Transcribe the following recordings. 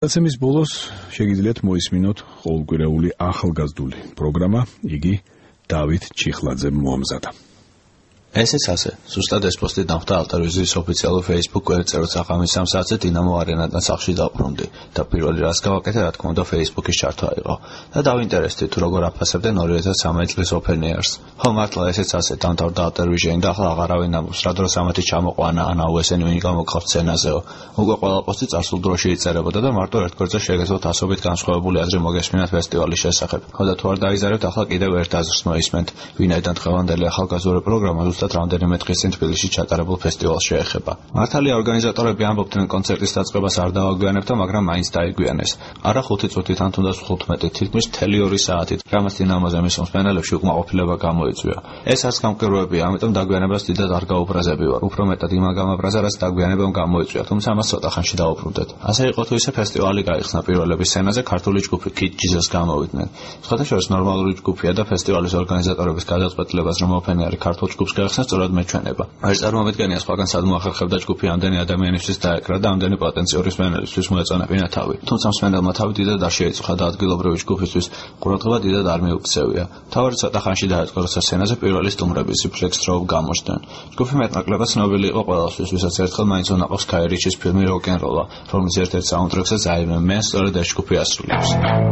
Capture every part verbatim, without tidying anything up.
Აცემის ბოლოს შეგიძლიათ მოისმინოთ ყოველკვირეული ახალგაზრდული პროგრამა, იგი დავით ჩიხლაძემ მოამზადა. ესეც ასე, ზუსტად ეს პოსტი დამხვდა ალტერვიზიის ოფიციალურ Facebook გვერდზე, როცა ღამის სამ საათზე დინამო არენიდან სახლში დავბრუნდი და პირველი რაც გავაკეთე, რა თქმა უნდა, Facebook-ის ჩართვა იყო და დავინტერესდი თუ როგორ აფასებდნენ ორი ათას ცხრამეტი წლის open air-ს. ხო, მართლა ესეც ასე, დამთავრდა ალტერვიზიენი და ახლა აღარავინ ამბობს, რა დროს ამათი ჩამოყვანა, ანაუ ესენი ვინ გამოგყავთ სცენაზეო. უკვე ყველა პოსტი წარსულ დროში იწერებოდა და მარტო ერთ გვერდზე შეგეძლოთ ასობით განსხვავებული აზრი მოგესმინათ ფესტივალის შესახებ. ხო და თუ არ დაიზარებთ, ახლა კიდევ ერთ აზრს მოისმენთ, ვინაიდან დღევანდელი ახალგაზრდული პროგრამა რამდენიმე დღის წინ თბილისში ჩატარებულ ფესტივალს შეეხება. მართალია ორგანიზატორები ამბობდნენ კონცერტის დაწყებას არ დავაგვიანებთ, მაგრამ მაინც დაიგვიანეს. არა ხუთი წუთით, ან თუნდაც თხუთმეტი, თითქმის მთელი ორი საათით. რამაც დინამოზე მის მსმენელებში უკმაყოფილება გამოიწვია. ეს არც გამკვირვებია, ამიტომ დაგვიანებას დიდად არ გაუბრაზები ვარ. უფრო მეტად იმან გამაბრაზა, რაც დაგვიანებამ გამოიწვია, თუმცა ამას ცოტა ხანში დავუბრუნდეთ. ასე იყო თუ ისე ფესტივალი გაიხსნა პირველების სცენაზე ქართული ჯგუფი Kid Jesus გამოვიდნენ. სხვათა შორის ნორმალური ჯგუფია და ფესტივალის ორგანიზატორების გადაწყვეტილებას რომ ოფენერი ქართულ ჯგუფს გაიხსნას სწორად მეჩვენება. არ წარმოვიდგენია სხვაგან სად მოახერხებდა ჯგუფი ამდენი ადამიანისთვის დაეკრა და ამდენი პოტენციური მსმენელისთვის მოეწონებინა თავი. თუმცა მსმენელმა თავი დიდად არ შეიწუხა და ადგილობრივი ჯგუფისთვის ყურადღება დიდად არ მიუქცევია. თავი ცოტა ხანში დაიწყო, როცა სცენაზე პირველი სტუმრების Flex Strobe გამოჩნდნენ. ჯგუფი მეტნაკლებად ცნობილი იყო ყველასთვის, ვისაც ერთხელ მაინც უნაყავს Guy Ritchie-ის ფილმი Rock'n'Roll, რომლის ერთ-ერთ საუნდტრეკსაც აიმე მე სწორედ ეს ჯგუფი ასრულებს.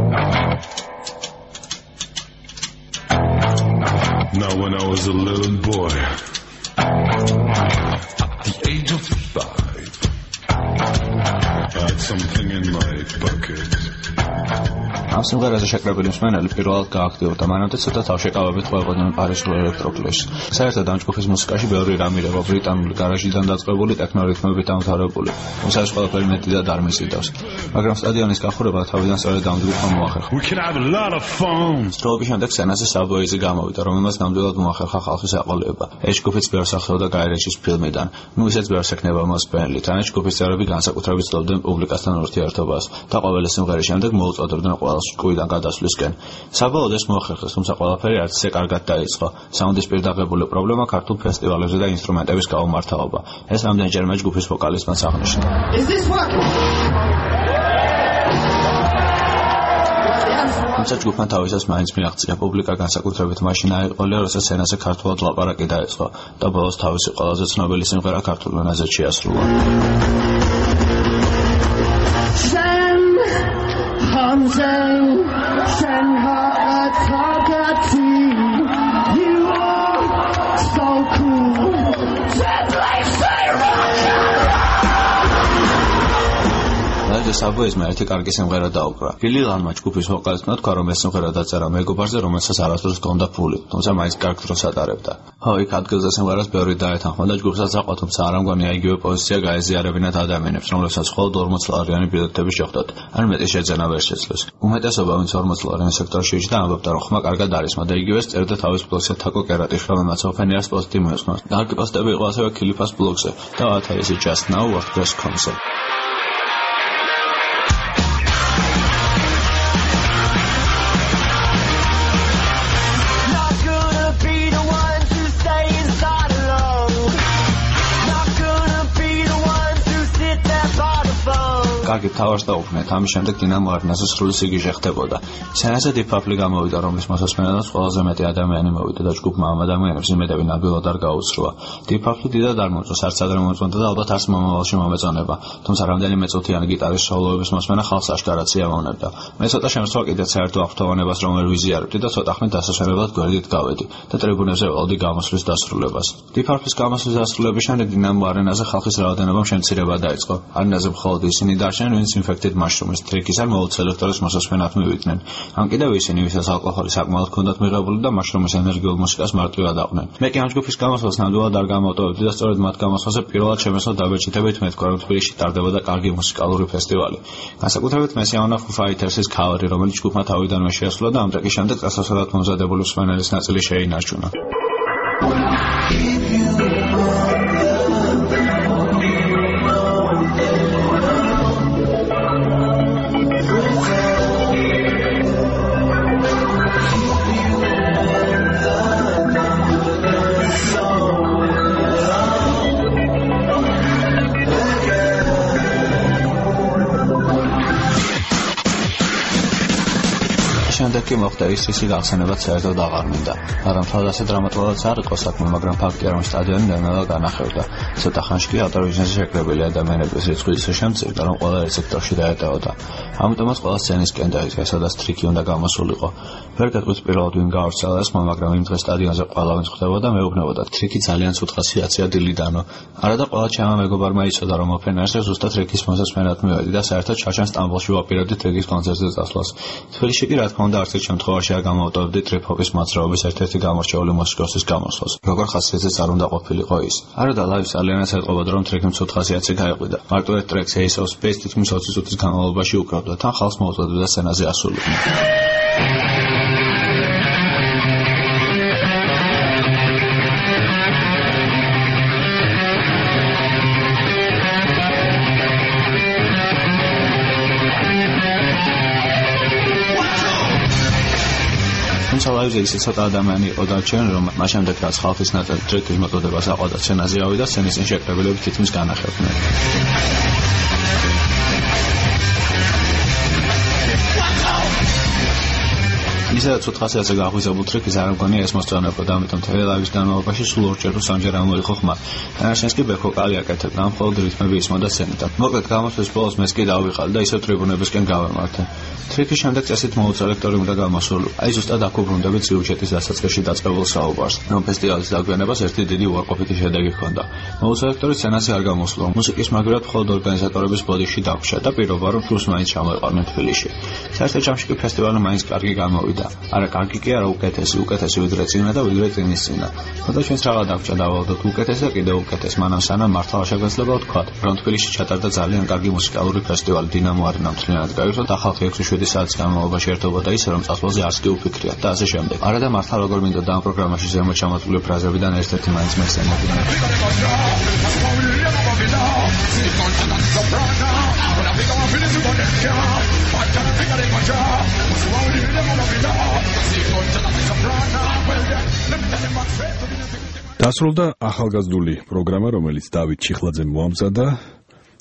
Now when I was a little boy, at the age of five, I had something in my bucket. ამ სიმღერაზე შეკრებილი მსმენელი პირველად გააქტიურდა, მანამდე ცოტა თავშეკავებით ყვებოდნენ პარიზულ ელექტროკლუბში. საერთოდ ამ ჯგუფის მუსიკაში ბევრი რამ ირევა, ბრიტანული გარაჟიდან დაწყებული ტექნო რითმებით დამთავრებული. თუმცა ეს ყველაფერი მეტად არ მისიდავს. მაგრამ სტადიონის გახურება თავიდან სწორედ ამ ჯგუფმა მოახერხა. We can have a lot of fun. სტროუბის შემდეგ სცენაზე საბოიზი გამოვიდა, რომელმაც ნამდვილად მოახერხა ხალხის აყოლება. ეს ჯგუფიც ბევრს ახდენდა Guy Ritchie-ის ფილმიდან. ნუ ისეც ბევრს ექნება მოსმენელი. თან ჯგუფის წევრები განსაკუთრებით ცდილობდნენ პუბლიკასთან ურთიერთობას და ყოველი სიმღერის შემდეგ მოუწოდებდნენ ყველას ჯგუფიდან გადასვლისკენ. საბოლოოდ ეს მოახერხეს, თუმცა ყველაფერი არც ისე კარგად დაიწყო. საუნდის პირდაღებული პრობლემა ქართულ ფესტივალებზე და ინსტრუმენტების გაუმართავობა. ეს რამდენჯერმე ჯგუფის ვოკალისტმაც აღნიშნა. თუმცა ჯგუფმა თავისას მაინც მიაღწია. პუბლიკა განსაკუთრებით მაშინ აიყოლია, როცა სცენაზე ქართულად ლაპარაკი დაიწყო და ბოლოს თავისი ყველაზე ცნობილი სიმღერა ქართულ ენაზე შეასრულა. საბოიზმა ერთი კარგი სიმღერა დაუკრა. გილი ლანმა ჯგუფის ვოკალისტმა თქვა, რომ ეს სიმღერა დაწერა მეგობარზე, რომელსაც არასდროს ჰქონდა ფული, თუმცა მაინც კარგ დროს ატარებდა. ხო, იქ ადგილზე სიმღერას ბევრი დაეთანხმა და ჯგუფსაც აყვა, თუმცა არ ამგვარია იგივე პოზიცია გაეზიარებინათ ადამიანებს, რომლებსაც მხოლოდ ორმოც ლარიანი ბილეთები შეხვდათ, ან მეტი შეძენა ვერ შეძლეს. უმეტესობა, ვინც ორმოც ლარიან სექტორში იჯდა, ამბობდა, რომ ხმა კარგად არის, მაგრამ იგივეს წერდა თავის ბლოგზე თაკო კერატიშ, რომელმაც ოფენერს პოსტი მოესმა. კარგი პოსტები იყო ასევე ქილიფას ბლოგზე და ათაისი Just Now WordPress concert. კარგი თავარს დაუბრუნეთ. ამის შემდეგ დინამო არენაზე სრული სიგიჟე ხდებოდა. სცენაზე Deep Purple გამოვიდა, რომლის მოსასმენელად ყველაზე მეტი ადამიანი მოვიდა და ჯგუფმა ამ ადამიანებს იმედები ნამდვილად არ გაუსრვა. Deep Purple დიდად არ მოწონს, არც ადრე მოწონდა და ალბათ არც მომავალში მომეწონება. თუმცა რამდენიმე წუთიანი გიტარის სოლოების მოსმენა ხალხს აშკარად სიამოვნებდა. მე ცოტა შემსვა კიდეც საერთო აღფრთოვანებას რომ ვერ ვიზიარებდი და ცოტა ხნით დასასვენებლად გვერდით გავედი და ტრიბუნებზე ველოდი გამოსვლის დასრულებას. Deep Purple-ის გამოსვლის დასრულების შემდეგ დინამო არენაზე ხალხის რაოდენობამ შემცირება დაიწყო. არენაზე მხოლოდ ისინი დარჩნენ, ვინც Infected Mushrooms ტრიკის ან მოულც ელექტროს მოსასმენად მივიდნენ. ან კიდევ ისინი, ვისაც ალკოჰოლი საკმაოდ ჰქონდათ მიღებული და Mushrooms ენერგიულ მუსიკას მარტივად აყვნენ. მე კი ამ ჯგუფის გამოსვლას ნამდვილად არ გამოვტოვებდი და სწორედ მათ გამოსვლაზე პირველად შემეცნო დაბეჭდებით მეთქვა, რომ თბილისში ტარდებოდა კარგი მუსიკალური ფესტივალი. განსაკუთრებით მე სიამოვნა Foo Fighters-ის ქავერი, რომელიც ჯგუფმა თავიდანვე შეასრულა და ამ ტრეკის შემდეგ წასასვლელად მომზადებული მსმენელის ნაწილი შეინარჩუნა. შემდეგ კი მოხდა ის რისი გახსენებაც საერთოდ აღარ მინდა. მაგრამ თავდასე დრამატულად არ იყო საქმე, მაგრამ ფაქტია, რომ სტადიონი ნელ-ნელა განახევდა. ცოტა ხანში კი ავტოვიზნეზე შეკრებილი ადამიანების რიცხვი ისე შემცირდა, რომ ყველა სექტორში დაეტევოდა. ამიტომაც ყველა სცენისკენ დაიწყო, სადაც ტრიკი უნდა გამოსულიყო. ვერ გეტყვით პირველად ვინ გავრცელა ეს, მაგრამ იმ დღეს სტადიონზე ყველა ვინც ხვდებოდა, მეუბნებოდა, ტრიკი ძალიან ცუდ ხასიათია დილიდანო. არა და ყველა ჩემმა მეგობარმა იცოდა, რომ ოფენერზე ზუსტად ტრიკის მოსასმენად მივედი და საერთოდ შაშან სტამბოლში ვაპირებდი ტრიკის კონცერტზე წასვლას. თბილისში კი რა თქმა უნდა არც ერთ შემთხვევაში არ გამოვტოვებდი ტრიპ-ჰოპის მოძრაობის ერთ-ერთი გამორჩეული მუსიკოსის გამოსვლას. როგორ ხასიათზეც არ უნდა ყოფილიყო ის. არა და ლაივს ალიანაც ეტყობოდა, რომ ტრიკი მცუთ ხასიათზე გაეყვიდა. მარტო ერთ ტრეკს Ace of Space თითქმის ოცი წუთის განმავლობაში უკრავდა, თან ხალხს მოუწოდებდა სცენაზე ასულიყო. ლაივზე ისე ცოტა ადამიანი იყო დარჩენილი, რომ მას შემდეგ რაც ხალხის ნაწილი ტრიკის მოწოდებას აყვდა სცენაზე ავიდა, სცენის წინ შეკრებილები თითქმის განახევდნენ. ისედაც ცუდ ხასიათზე გააღვიძებულ ტრიკის არ მგონია ეს მოსწონებოდა, ამიტომ თელი ლაივის განმავლობაში სულ ორჯერ თუ სამჯერ ამოიღო ხმა. დანარჩენს კი ბექ-ვოკალი აკეთებდა, ამ მხოლოდ რითმები ისმოდა სცენიდან. მოკლედ გამოსვლის ბოლოს მეც კი დავიყალე და ისევ ტრიბუნებისკენ გავემართე. ტრიკის შემდეგ წესით მოუწა ლექტორი უნდა გამოსულიყო. აი ზუსტად აქ უბრუნდებით სიუჟეტის დასაწყისში დაწყებულ საუბარს, რომ ფესტივალის დაგვიანებას ერთი დიდი უარყოფითი შედეგი ჰქონდა. მოუწა ლექტორი სცენაზე არ გამოსულა. მუსიკის მაგალითად მხოლოდ ორგანიზატორების ბოდიში დაგვშა და პირობა რომ ფულს მაინც ჩამოეყარნენ თბილისში. საერთოდ ჯამში კი ფესტივალი მაინც კარგი გამოვიდა. არა კარგი კი არა უკეთესი, უკეთესი ვიდრე წინა და ვიდრე წინის წინა. თუმცა ჩვენს რაღაც დაგვჭა დავალოდოთ უკეთესი და კიდევ უკეთეს, მანამ სანამ მართლა შეგვეძლება ვთქვათ, რომ თბილისში ჩატარდა ძალიან კარგი მუსიკალური ფესტივალი დინამო არენა მთლიანად გაირთო და ხალხი ექვსი შვიდი საათის განმავლობაში ერთობოდა ისე, რომ წასვლაზე არც კი უფიქრიათ და ასე შემდეგ. არა და მართლა როგორ მინდოდა ამ პროგრამაში ზემოთ ჩამოთვლილი ფრაზებიდან ერთ-ერთი მაინც მესწემოდა. დასრულდა ახალგაზრდული პროგრამა, რომელიც დავით ჩიხლაძემ მოამზადა.